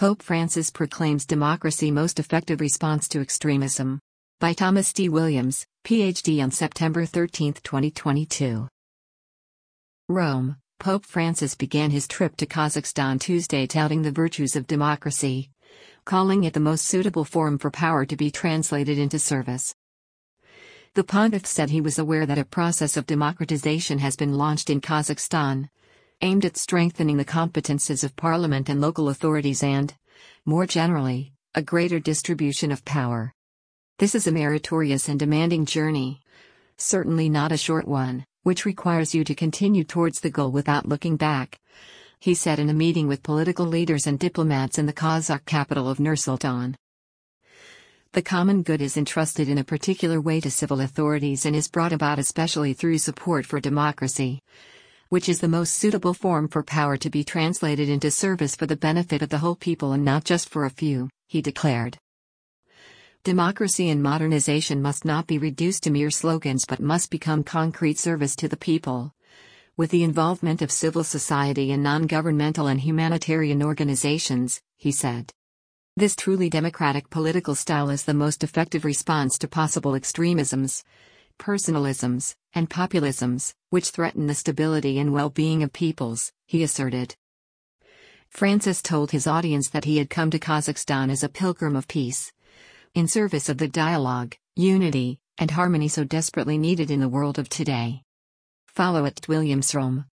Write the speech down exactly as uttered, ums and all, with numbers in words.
Pope Francis proclaims democracy most effective response to extremism. By Thomas D. Williams, P H D on September thirteenth, twenty twenty-two. Rome, Pope Francis began his trip to Kazakhstan Tuesday touting the virtues of democracy, calling it the most suitable forum for power to be translated into service. The pontiff said he was aware that a process of democratization has been launched in Kazakhstan, aimed at strengthening the competences of parliament and local authorities and, more generally, a greater distribution of power. This is a meritorious and demanding journey, certainly not a short one, which requires you to continue towards the goal without looking back, he said in a meeting with political leaders and diplomats in the Kazakh capital of Nur-Sultan. The common good is entrusted in a particular way to civil authorities and is brought about especially through support for democracy, which is the most suitable form for power to be translated into service for the benefit of the whole people and not just for a few, he declared. Democracy and modernization must not be reduced to mere slogans but must become concrete service to the people, with the involvement of civil society and non-governmental and humanitarian organizations, he said. This truly democratic political style is the most effective response to possible extremisms, personalisms, and populisms, which threaten the stability and well-being of peoples, he asserted. Francis told his audience that he had come to Kazakhstan as a pilgrim of peace, in service of the dialogue, unity, and harmony so desperately needed in the world of today. Follow at Williams Rome.